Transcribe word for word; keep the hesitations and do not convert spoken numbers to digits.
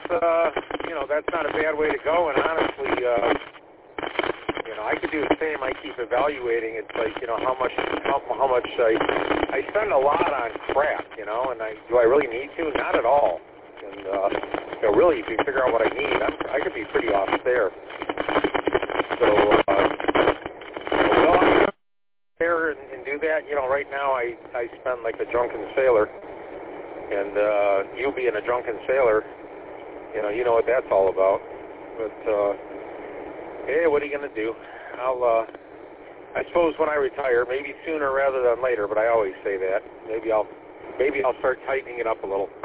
uh, you know, that's not a bad way to go. And honestly, uh, you know, I could do the same. I keep evaluating. It's like, you know, how much, how, how much I, I spend a lot on crap, you know, and I, do I really need to? Not at all. And, uh, you know, really, if you figure out what I need, I'm, I could be pretty off there. So, uh, well, I'm there and, and do that. You know, right now I, I spend like a drunken sailor. And uh, you being a drunken sailor, you know, you know what that's all about. But, uh, hey, what are you going to do? I'll, uh, I suppose when I retire, maybe sooner rather than later, but I always say that. Maybe I'll, maybe I'll start tightening it up a little.